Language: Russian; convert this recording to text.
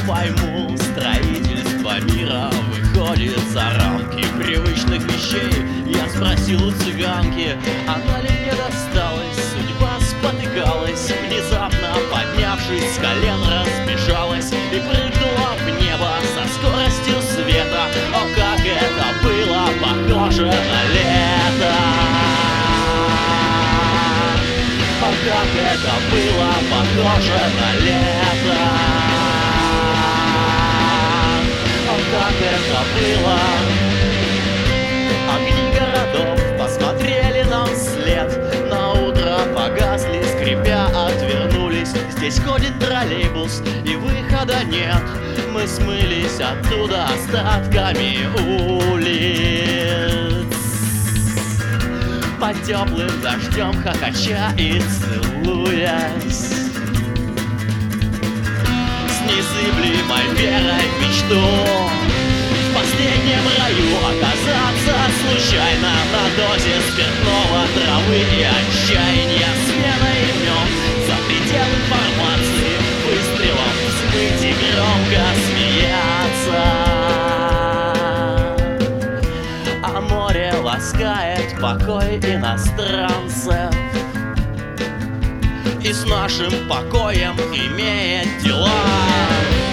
пойму, строительство мира выходит за рамки привычных вещей. Я спросил у цыганки, она ли мне досталась. Судьба спотыкалась, внезапно поднявшись с колен, разбежалась и прыгнула в небо со скоростью света. О, как это было похоже на лето! О, как это было похоже на лето! О, как это было! Огни городов посмотрели нам вслед, на утро погасли, скрипя отвернулись. Здесь ходит троллейбус и выхода нет, мы смылись оттуда остатками улиц. Под теплым дождем хохоча и целуясь, с незыблемой верой в мечту в последнем раю оказаться случайно на дозе спиртного, травы и отчаяния, сменой имен, за предел информации, выстрелом взмыть и громко смеяться. А море ласкает покой иностранцев и с нашим покоем имеет дела.